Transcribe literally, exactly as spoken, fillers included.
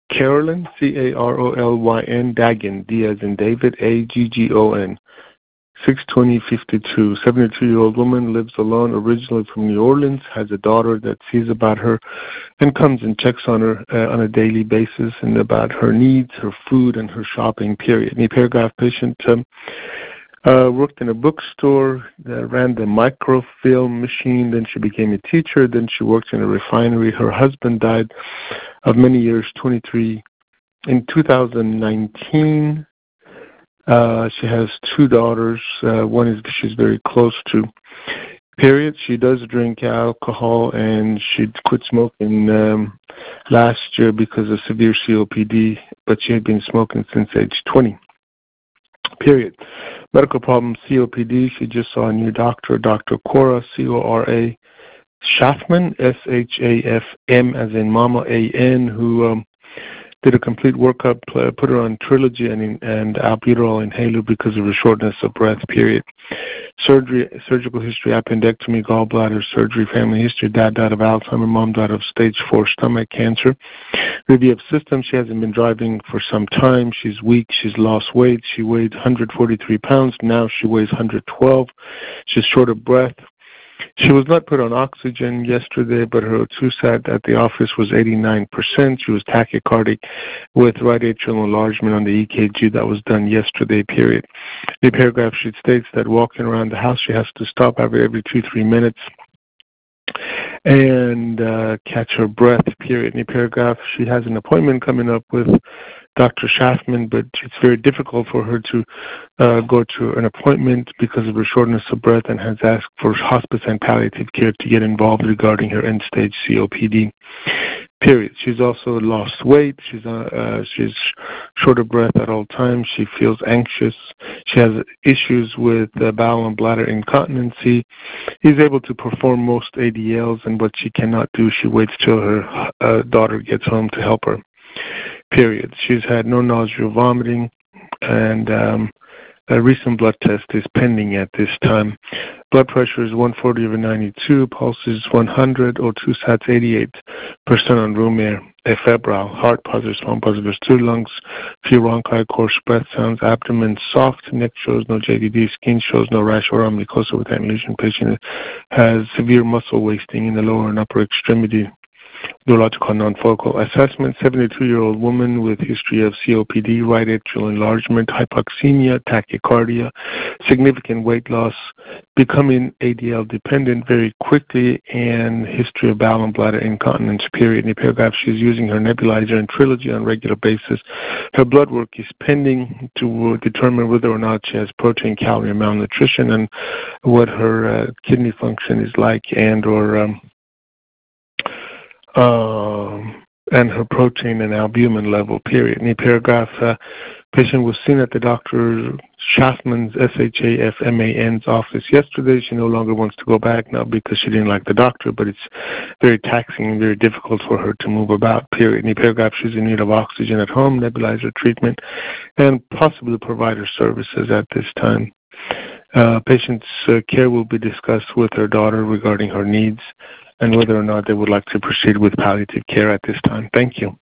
Carolyn, C A R O L Y N, Dagon, D as in David, A G G O N, six twenty fifty-two. seventy-two-year-old woman, lives alone, originally from New Orleans, has a daughter that sees about her and comes and checks on her uh, on a daily basis and about her needs, her food, and her shopping, period. Any paragraph patient um, uh, worked in a bookstore, uh, ran the microfilm machine, then she became a teacher, then she worked in a refinery. Her husband died of many years, twenty-three, in two thousand nineteen. Uh, she has two daughters. Uh, one is she's very close to. Period. She does drink alcohol, and she quit smoking um, last year because of severe C O P D, but she had been smoking since age twenty. Period. Medical problem, C O P D. She just saw a new doctor, Doctor Cora, C O R A, Schaffman, S H A F M as in Mama, A N, who um, did a complete workup, uh, put her on Trilogy and, and albuterol inhaler because of her shortness of breath, period. Surgery, surgical history, appendectomy, gallbladder surgery, family history, dad died of Alzheimer's, mom died of stage four stomach cancer. Review of systems, she hasn't been driving for some time. She's weak, she's lost weight. She weighed one hundred forty-three pounds, now she weighs one hundred twelve. She's short of breath. She was not put on oxygen yesterday, but her O two sat at the office was eighty-nine percent. She was tachycardic with right atrial enlargement on the E K G that was done yesterday, period. The paragraph sheet states that walking around the house, she has to stop every, every two, three minutes and uh, catch her breath, period. In the paragraph, she has an appointment coming up with Doctor Schaffman, but it's very difficult for her to uh, go to an appointment because of her shortness of breath and has asked for hospice and palliative care to get involved regarding her end-stage C O P D, period. She's also lost weight. She's uh, uh, she's short of breath at all times. She feels anxious. She has issues with uh, bowel and bladder incontinency. He's able to perform most A D Ls, and what she cannot do, she waits till her uh, daughter gets home to help her. Period. She's had no nausea or vomiting, and um, a recent blood test is pending at this time. Blood pressure is one forty over ninety-two, pulse is one hundred, O two sats eighty-eight percent on room air, febrile, heart positive, small positive, two lungs, few bronchi, coarse breath sounds, abdomen soft, neck shows no J D D, skin shows no rash or mucosa with lesion. Patient has severe muscle wasting in the lower and upper extremity. Neurological non-focal assessment, seventy-two-year-old woman with history of C O P D, right atrial enlargement, hypoxemia, tachycardia, significant weight loss, becoming A D L dependent very quickly, and history of bowel and bladder incontinence, period. In the paragraph, she's using her nebulizer and Trilogy on a regular basis. Her blood work is pending to determine whether or not she has protein, calorie, and malnutrition, and what her uh, kidney function is like, and or um, Um, and her protein and albumin level, period. In the paragraph, uh, patient was seen at the Doctor Schaffman's, S H A F M A N's office yesterday. She no longer wants to go back now because she didn't like the doctor, but it's very taxing and very difficult for her to move about, period. In the paragraph, she's in need of oxygen at home, nebulizer treatment, and possibly provider services at this time. Uh, patient's uh, care will be discussed with her daughter regarding her needs and whether or not they would like to proceed with palliative care at this time. Thank you.